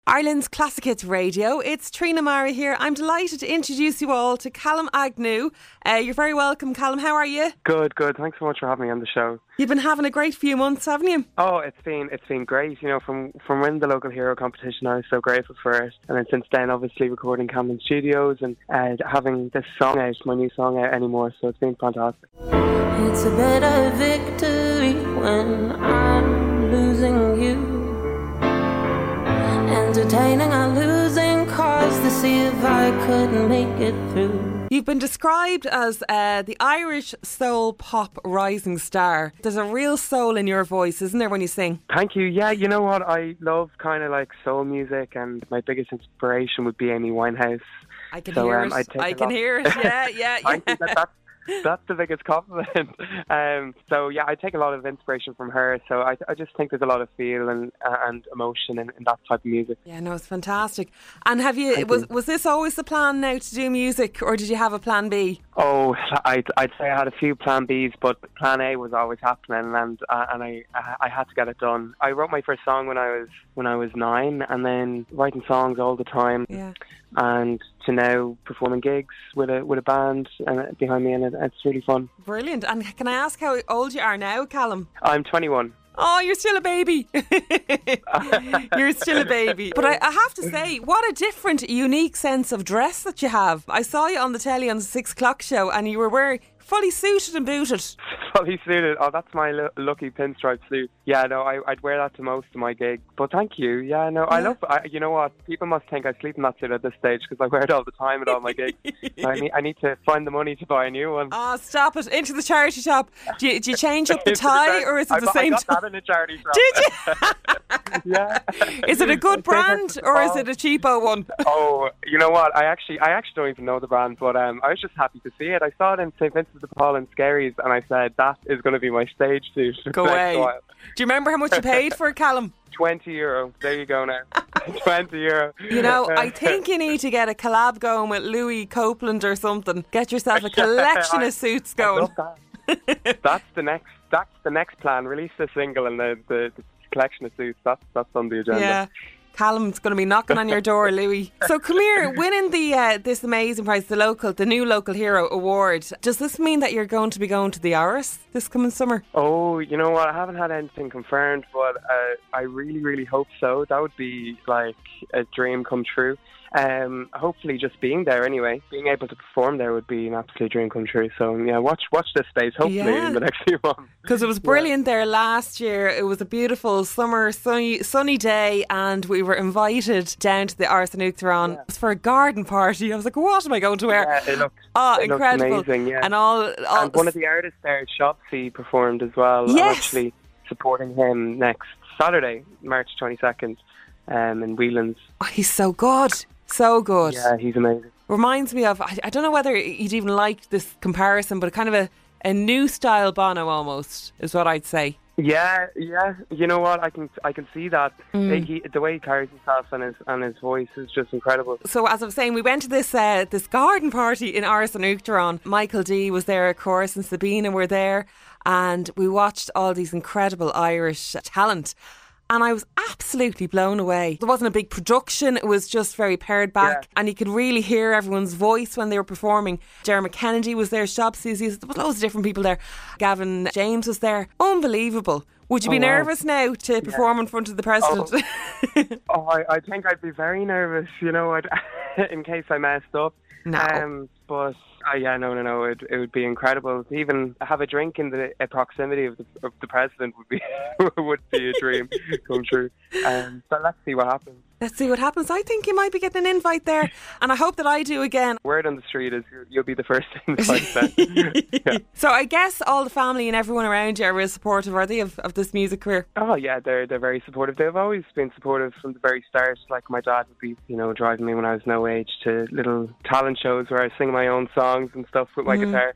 Ireland's Classic Hits Radio. It's Trina Mara here. I'm delighted to introduce you all to Callum Agnew. You're very welcome, Callum. How are you? Good. Thanks so much for having me on the show. You've been having a great few months, haven't you? Oh, it's been great. You know, from winning the local hero competition, I was so grateful for it. And then since then, obviously recording Camden Studios and having this song out, my new song out anymore. So it's been fantastic. It's a better victory when I'm losing you. Entertaining a losing cause to see if I could make it through. You've been described as the Irish soul pop rising star. There's a real soul in your voice, isn't there, when you sing? Thank you. Yeah, you know what? I love kind of like soul music, and my biggest inspiration would be Amy Winehouse. I can hear it. I can hear it. Yeah. I think that's the biggest compliment. So yeah, I take a lot of inspiration from her. So I just think there's a lot of feel and emotion in that type of music. Yeah, no, it's fantastic. And was this always the plan now to do music, or did you have a plan B? Oh, I'd say I had a few plan Bs, but plan A was always happening, and I had to get it done. I wrote my first song when I was 9, and then writing songs all the time. Yeah. And to now performing gigs with a band behind me, and it's really fun. Brilliant. And can I ask how old you are now, Callum? I'm 21. Oh, you're still a baby. You're still a baby. But I have to say, what a different, unique sense of dress that you have. I saw you on the telly on the 6 o'clock show, and you were wearing fully suited and booted. Fully suited. Oh, that's my lucky pinstripe suit. Yeah, no, I'd wear that to most of my gigs. But thank you. Yeah, no, I love. You know what? People must think I sleep in that suit at this stage because I wear it all the time at all my gigs. I need to find the money to buy a new one. Oh, stop it! Into the charity shop. Do you change up the tie, or is it the same? I got that in a charity shop. Did you? Yeah. Is it a good brand or is it a cheapo one? Oh, you know what? I actually don't even know the brand, but I was just happy to see it. I saw it in St. Vincent de Paul and Scaries, and I said that is going to be my stage suit. Go away. Do you remember how much you paid for it, Callum? €20. There you go now. €20. You know, I think you need to get a collab going with Louis Copeland or something. Get yourself a collection of suits going. That's the next plan. Release the single and the collection of suits. That's on the agenda. Yeah. Callum's going to be knocking on your door, Louis. So come here, winning this amazing prize, the new Local Hero Award. Does this mean that you're going to be going to the Áras this coming summer? Oh, you know what? I haven't had anything confirmed, but I really, really hope so. That would be like a dream come true. Hopefully just being there anyway, being able to perform there would be an absolute dream come true. So yeah, watch this space hopefully in the next few months. Because it was brilliant there last year. It was a beautiful summer sunny day, and we were invited down to the Áras an Uachtaráin. It was for a garden party. I was like, what am I going to wear? Yeah, it incredible. Looked amazing, yeah. And one of the artists there, Shopsy, performed as well. Yes. I'm actually supporting him next Saturday, March 22nd, in Whelan's. Oh, he's so good. So good. Yeah, he's amazing. Reminds me of, I don't know whether you'd even like this comparison, but kind of a new style Bono almost, is what I'd say. Yeah. You know what? I can see that. The way he carries himself and his voice is just incredible. So as I was saying, we went to this garden party in Áras an Uachtaráin. Michael D was there, of course, and Sabina were there, and we watched all these incredible Irish talent. And I was absolutely blown away. There wasn't a big production. It was just very pared back. Yeah. And you could really hear everyone's voice when they were performing. Dermot Kennedy was there, Shopsy, there was loads of different people there. Gavin James was there. Unbelievable. Would you be nervous now to perform in front of the President? I think I'd be very nervous, you know, in case I messed up. No. But no. It would be incredible. To even have a drink in the proximity of the President would be a dream come true. So let's see what happens. Let's see what happens. I think you might be getting an invite there, and I hope that I do again. Word on the street is you'll be the first invite then. Yeah. So I guess all the family and everyone around you are real supportive, are they, of this music career? Oh yeah, they're very supportive. They've always been supportive from the very start. Like my dad would be, driving me when I was no age to little talent shows where I sing my own songs and stuff with my guitar.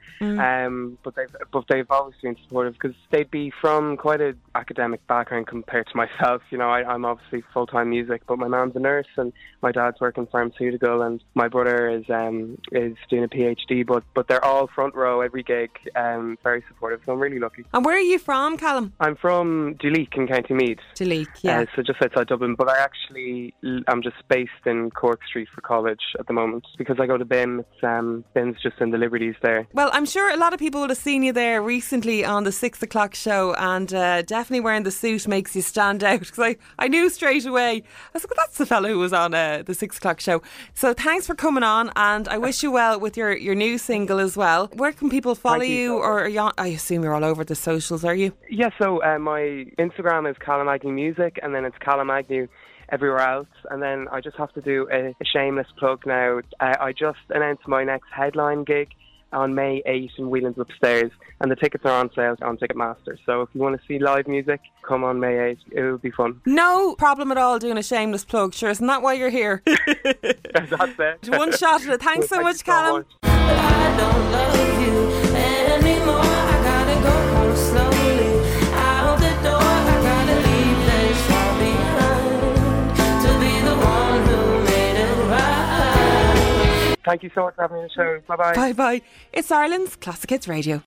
But they've always been supportive because they'd be from quite an academic background compared to myself. I'm obviously full-time music, but my mum's a nurse and my dad's working pharmaceutical, and my brother is doing a PhD. But they're all front row every gig, very supportive. So I'm really lucky. And where are you from, Callum? I'm from Duleek in County Meath. Duleek, yeah. So just outside Dublin. But I'm just based in Cork Street for college at the moment because I go to BIM. BIM's just in the Liberties there. Well, I'm sure a lot of people would have seen you there recently on the 6 o'clock show, and definitely wearing the suit makes you stand out, because I knew straight away. I was like, that's the fellow who was on the 6 o'clock show. So thanks for coming on, and I wish you well with your new single as well. Where can people follow you? Or I assume you're all over the socials, are you? Yeah, so my Instagram is Callum Agnew Music, and then it's Callum Agnew everywhere else. And then I just have to do a shameless plug now. I just announced my next headline gig on May 8 in Whelan's Upstairs, and the tickets are on sale on Ticketmaster. So if you want to see live music, come on May 8. It will be fun. No problem at all doing a shameless plug. Sure, isn't that why you're here? That's it. One shot at it. Thanks so much, Callum. But I don't love you anymore. I gotta go home slowly. Out the door, I gotta leave this far behind to be the one who made it right. Thank you so much for having me on the show. Bye-bye. Bye-bye. It's Ireland's Classic Hits Radio.